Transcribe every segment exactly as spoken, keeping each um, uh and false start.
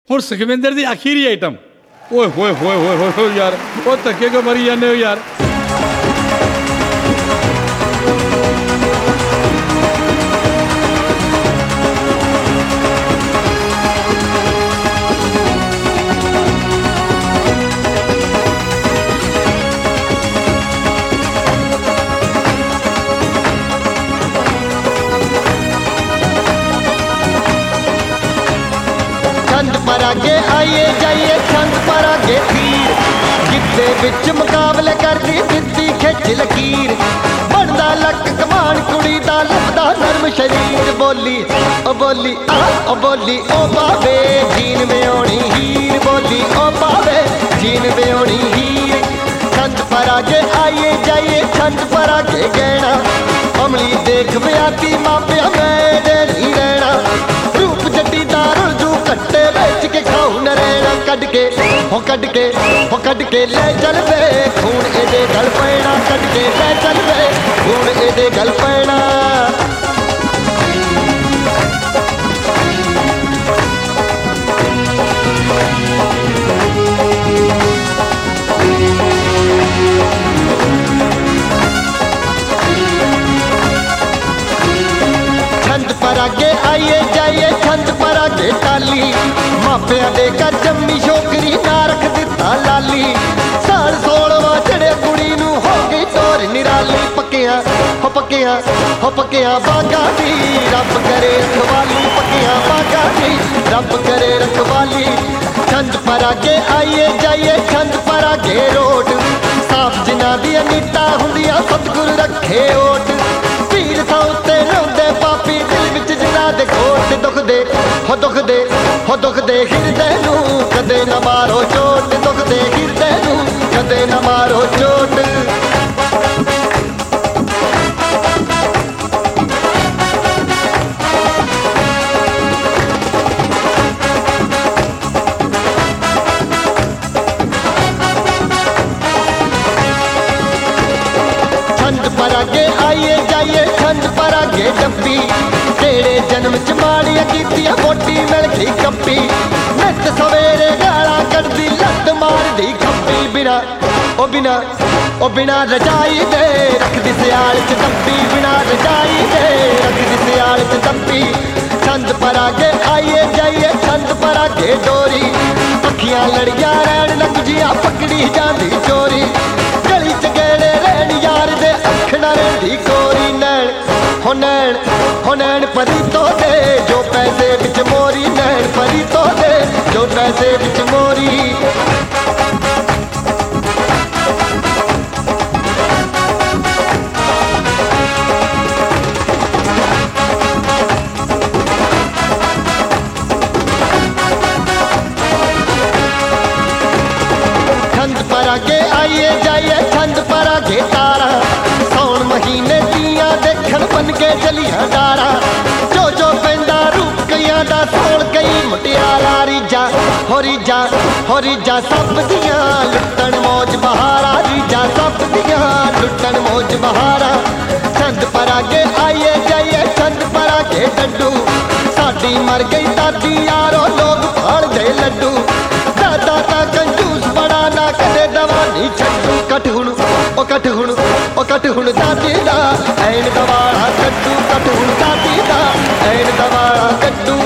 ਹੁਣ ਸੁਖਵਿੰਦਰ ਦੀ ਆਖਰੀ ਆਈਟਮ ਓਏ ਹੋਏ ਹੋਏ ਹੋਏ ਹੋਏ ਯਾਰ ਉਹ ਧੱਕੇ ਕੋ ਮਰੀ ਜਾਂਦੇ ਹੋ ਯਾਰ। पर आगे आइए जाइए छंद पर आगे तीर जिद्दे विच मुकाबले करदी दित्ती खिच लकीर बनदा लक कमान कुड़ी दा लभदा नरम शरीर बोली ओ बोली आ ओ बोली ओ बावे जीन में ओणी हीर बोली ओ बावे जीन में ओणी हीर छंद पर आगे आइए जाइए छंद पर आगे गहना अमली देख ब्याती मापिया मैं नहीं रहना रूप जट्टी दार जू कट्टे बेच के खाऊ नरैना कड के हो कड के हो कड के ले चल वे खून एदे गल पैना कड के ले चल वे खून एदे गल पैना। छंद पर आगे आइए जाइए छंद पर आगे टाली मापिया दे कर जम्मी छोकरी ना रख दिता लाली साल सोलवा चढ़े कुड़ी नू हो गई तोर निराली पक्किया हो पक्किया हो पक्किया बागा दी रब करे रखवाली पक्किया बागा दी रब करे रखवाली। छंद पर आगे आइए जाइए छंद पर आगे रोड साफ जिना दी नीता हुंदिया सतगुरु रखे ओट पीर था उत्ते रोंदे पापी दिल विच जिना दे कोट दुख दे हो दुख दे हो दुख दे हिरदे नू कदे न मारो चोट दुख दे हिरदे नू कदे न मारो चोट। छंद पर आगे आइए जाइए छंद पर आगे डब्बी तेरे जन्म च माड़िया कीतिया मोटी मिल गई कप्पी नित सवेरे गाला कढ़दी लत मारदी खप्पी बिना ओ बिना ओ बिना रजाई दे रखदी सियाल च दब्बी बिना रजाई दे रखदी सियाल च दब्बी। छंद पर आगे आइए जाइए छंद पर आगे डोरी अखियां लड़िया रैन लगजिया पकड़ी जांदी चोरी गली च गेड़े रैन यार दे अखना रैंदी कोरी नैन हो नैन हो नैन परी तो दे जो पैसे बिच मोरी नैन परी तो दे जो पैसे बिच मोरी। छंद पर आगे आइए जाइए छंद पर आगे तारा सौन महीने दियां देखन बन के चलिया डारा जो जो पैंदा रूप कईयां दा सोल कई मुटियारा रीजा हो रीजा हो रीजा सब दियां लुटन मौज बहारा रीजा सब दियां लुटन मौज बहारा। छंद पर आगे आइए जाइए छंद पर आगे डड्डू साडी मर गई दादी यारो लोग फाड़ दे लड्डू दादा ता कंजूस बड़ा ना कदे दवानी छड्डू कट हुण ओ कट हुण ओ कट हुण दादी दा ऐन दवाड़ा कड्डू कट हुण दादी दा ऐन दवाड़ा कड्डू।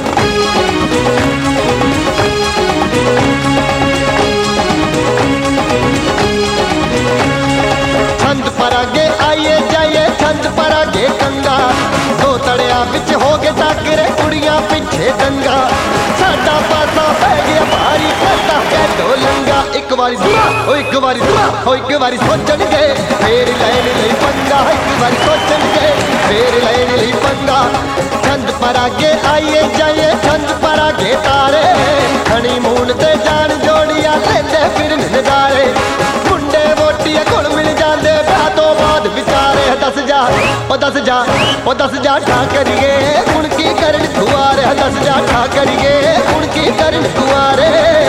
छंद पर आगे आइए जाइए छंद पर आगे कंगा दो तड़िया विच हो गए टाकरे कुड़ियां पिछे दंगा साडा पासा पै गया भारी करता कै दो लंगा एक बारी दुआ ओ एक बारी दुआ ओ एक बारी सोचन गए फेर लैन लई पंगा एक बारी सोचन गए फेर लैन लई पंगा। छंद पर आगे आइए जाइए छंद पर आगे तारे हनीमून ते जान जोड़िया लेंदे फिर नजारे मुंडे वोटिया कोल मिल जांदे ब्याह तो बाद विचारे दस जा ओ दस जा ओ दस जा ठा करिए हुण की करन कुआरे दस जा ठा करिए हुण की करन कुआरे।